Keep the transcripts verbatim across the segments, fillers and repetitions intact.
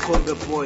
Bakombe boy.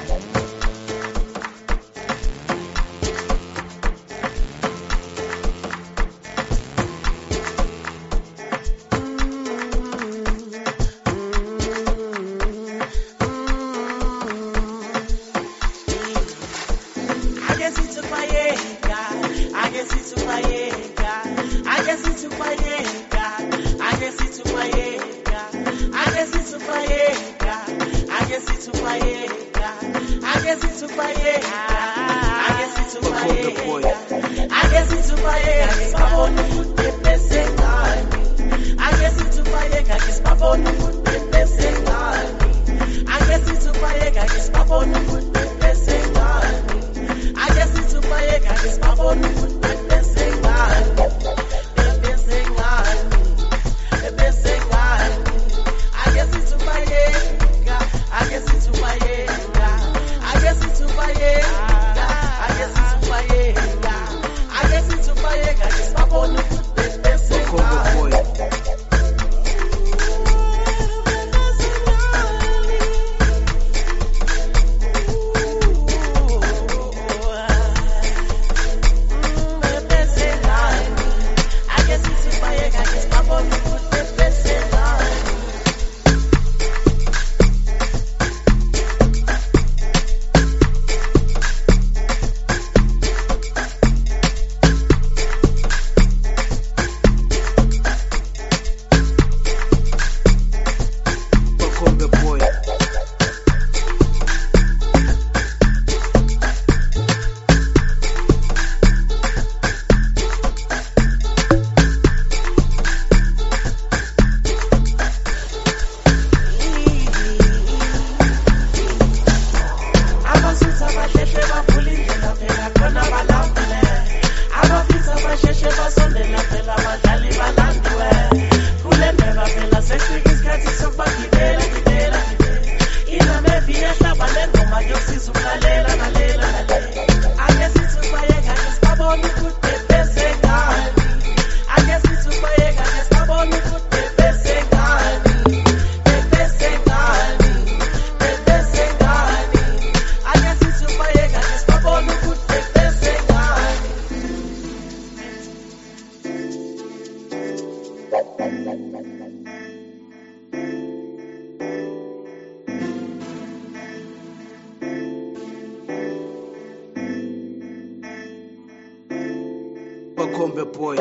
Bakombe boy.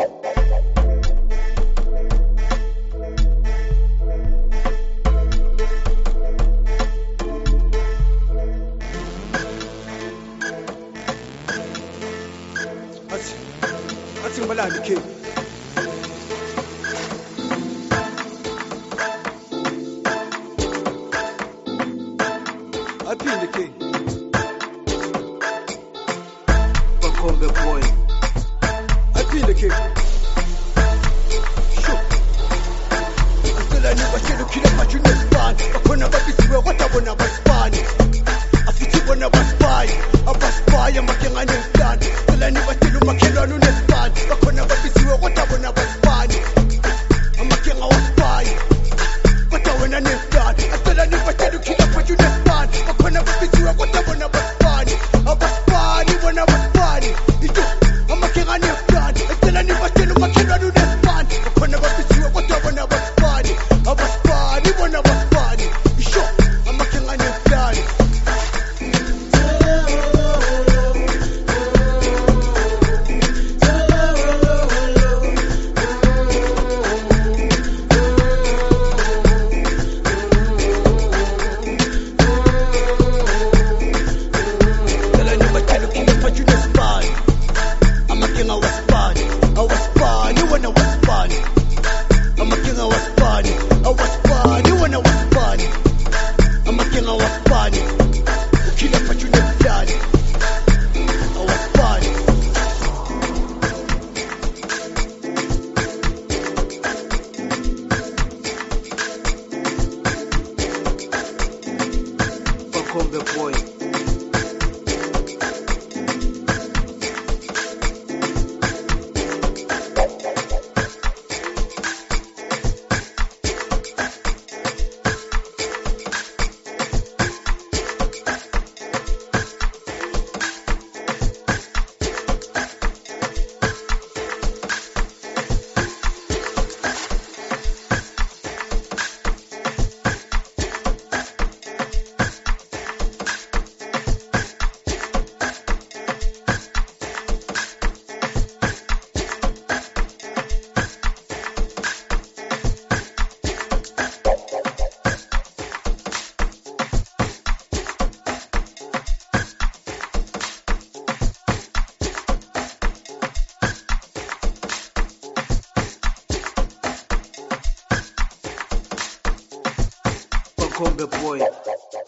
Ati, ati mbalani ke. Ati ni ke. Bakombe boy. The king. Sure. Until I never say look at what you know span. Upon a baby see what I wanna was span. I fit you wanna was spy. I was spy, I'm making a new stand. Till I never say look at what you know span. Upon a baby see what I wanna was span. I'm making a spy. But I wanna new stand. Until I never say look at what you know span. Upon a baby see what Kombe Boy.